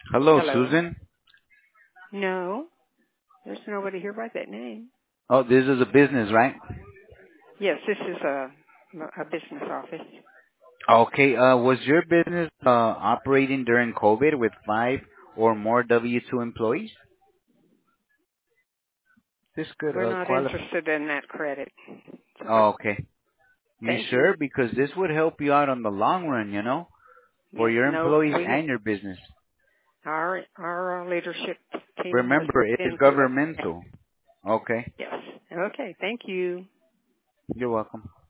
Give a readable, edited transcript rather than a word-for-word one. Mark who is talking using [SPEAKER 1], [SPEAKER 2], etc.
[SPEAKER 1] Hello,
[SPEAKER 2] Hello?
[SPEAKER 1] Susan.
[SPEAKER 2] No, there's nobody here by that name.
[SPEAKER 1] Oh, this is a business, right?
[SPEAKER 2] Yes, this is a business office.
[SPEAKER 1] Okay. Was your business operating during COVID with 5 or more W-2 employees? This could
[SPEAKER 2] We're not
[SPEAKER 1] qualify.
[SPEAKER 2] interested in that credit.
[SPEAKER 1] Oh, okay. You
[SPEAKER 2] Thank you.
[SPEAKER 1] sure? Because this would help you out on the long run, for
[SPEAKER 2] Yeah,
[SPEAKER 1] your
[SPEAKER 2] no,
[SPEAKER 1] employees and your business.
[SPEAKER 2] our leadership team has
[SPEAKER 1] Remember, it
[SPEAKER 2] looked
[SPEAKER 1] is
[SPEAKER 2] into it.
[SPEAKER 1] governmental. Okay.
[SPEAKER 2] Yes. Okay. Thank you.
[SPEAKER 1] You're welcome.